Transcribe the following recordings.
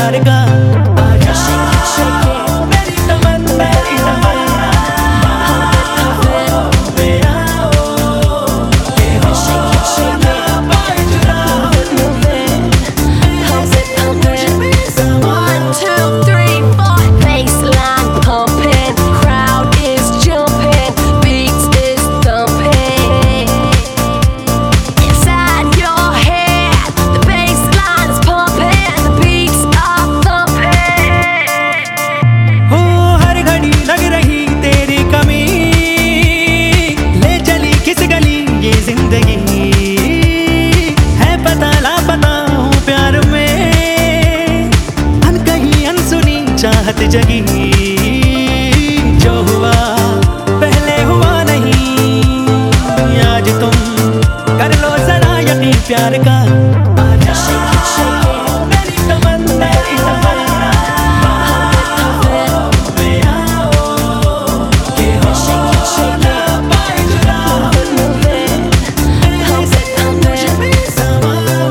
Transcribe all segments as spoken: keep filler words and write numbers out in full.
प्यार का। आजा मेरी तमन्ना, मेरी तमन्ना, मेरा ओ के हो ना पाए जुदा। One, two, three, four. Baseline pumping, crowd is jumping, beats is thumping. Inside your head, the baseline is pumping, the beats are thumping. हो हर घड़ी लग रही तेरी कमी, ले चली किस गली ये जिंदगी, है पता लापता हूँ प्यार में, अनकही अनसुनी चाहत जगी। जो हुआ पहले हुआ नहीं, आज तुम कर लो जरा यकीन प्यार का। आजा मेरी तमन्ना, मेरी तमन्ना, मेरा ओ के हो ना पाए जुदा। मुझे भी समाओ।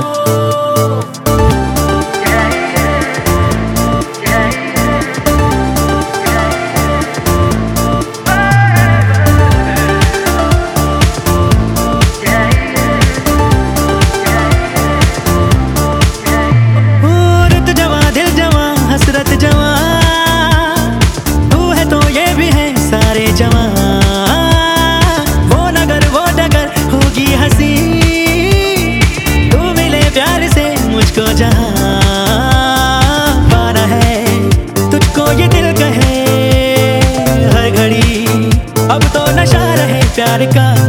औरत जवां दिल जवां हसरत जवां, तू है तो ये भी है सारे जवां। वो नगर वो डगर होगी हंसी, तू मिले प्यार से मुझको जहां पाना है, तुझको ये दिल कहे हर घड़ी, अब तो नशा रहे प्यार का।